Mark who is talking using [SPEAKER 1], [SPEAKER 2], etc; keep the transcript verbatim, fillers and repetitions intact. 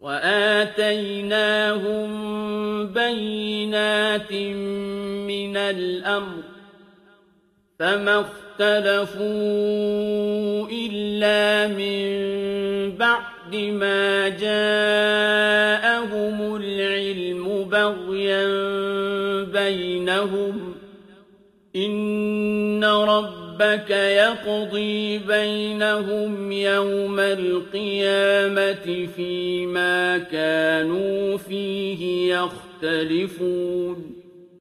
[SPEAKER 1] وآتيناهم بينات من الأمر فما اختلفوا إلا من بعد ما جاءهم العلم بغيا بينهم إن ربك يقضي بينهم يوم القيامة فيما كانوا فيه يختلفون